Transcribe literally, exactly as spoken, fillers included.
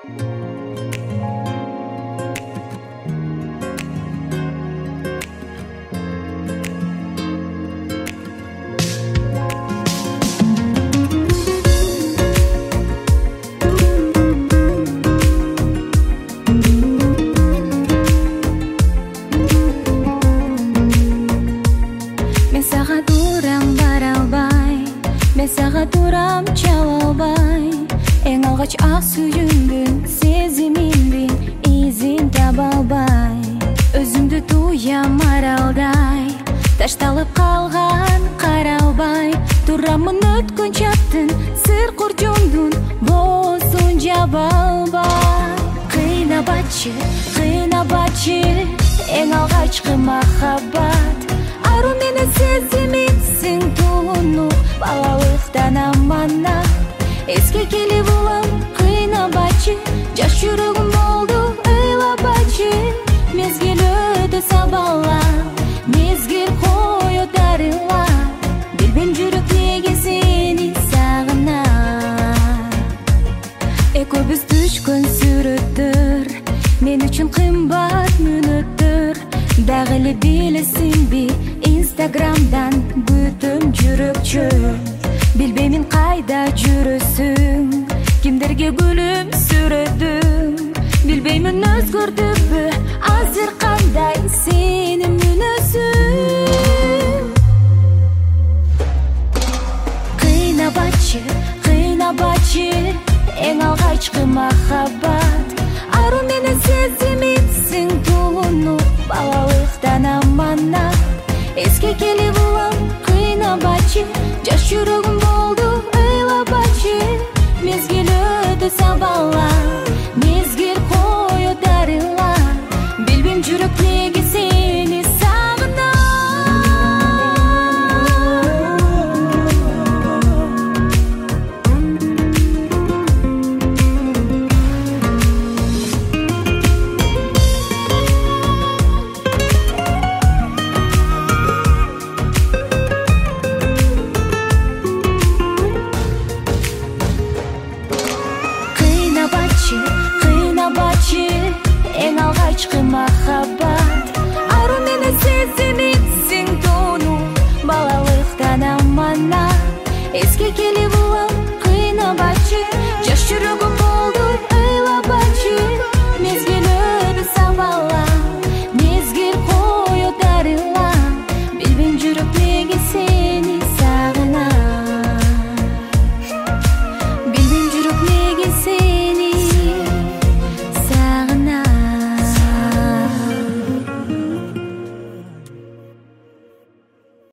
Турам чалабай, эң алгач ак сүйүнгүн сезимимдин изин таба албай, өзүмдү туям аралдай, ташталып калган каралбай, турамын өткөн чактын сыр куржундун боосун жаба албай. Кыйнабачы, кыйнабачы, эң алгачкы махаббат, ару менен сезимимсиң туулунуп балалыктан аманат. Эске келип улам кыйнабачы, жаш жүрөгүм болду ыйлабачы. Мезгил өтө сабала, мезгил коет дарылап, билбейм жүрөк неге сени сагынат. Экөөбүз түшкөн сүрөттөр мен үчүн кымбат мүнөттөр, дагы эле билесиңби Инстаграмдан күтөм жүрөкчө. Билбеймин кайда жүрөсүң, кимдерге күлүмсүрөдүң, билбеймин өзгөрдүбү азыр кандай сенин мүнөзүң. Кыйнабачы, кыйнабачы, эң алгачкы махаббат, ару менен сезимимсиң туулунуп балалыктан аманат. Эске келип улам кыйнабачы, жаш жүрөгүм болду ыйлабачы. Мезгил өтө сабала, мезгил коет дарылап, билбейм жүрөк неге сени сагынат. Кыйнабачы, эң алгачкы махаббат, ару менен сезимимсиң тууну балалыктан аманат. Эске келип улам кыйнабачы, жаш жүрөгүм